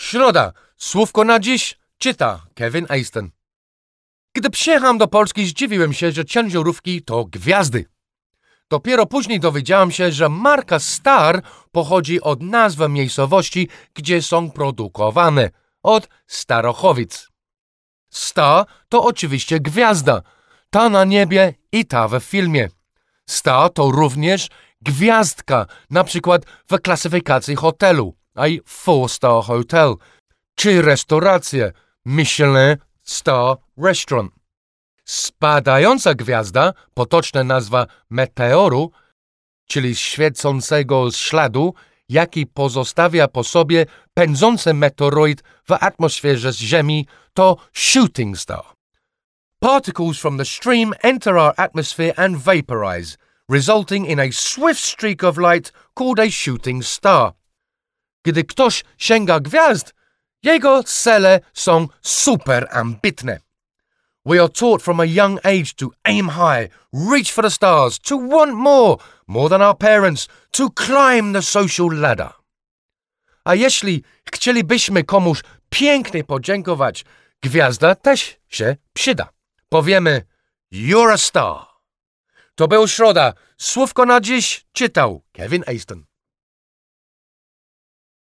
Środa. Słówko na dziś czyta Kevin Aston. Gdy przyjechałem do Polski, zdziwiłem się, że ciężarówki to gwiazdy. Dopiero później dowiedziałem się, że marka Star pochodzi od nazwy miejscowości, gdzie są produkowane, od Starachowic. Star to oczywiście gwiazda, ta na niebie i ta w filmie. Star to również gwiazdka, na przykład w klasyfikacji hotelu, a 4-star hotel, czy restaurację Michelin Star Restaurant. Spadająca gwiazda, potoczna nazwa meteoru, czyli świecącego śladu, jaki pozostawia po sobie pędzący meteoroid w atmosferze Ziemi, to shooting star. Particles from the stream enter our atmosphere and vaporize, resulting in a swift streak of light called a shooting star. Gdy ktoś sięga gwiazd, jego cele są super ambitne. We are taught from a young age to aim high, reach for the stars, to want more than our parents, to climb the social ladder. A jeśli chcielibyśmy komuś pięknie podziękować, gwiazda też się przyda. Powiemy, you're a star. To był Środa. Słówko na dziś czytał Kevin Aston.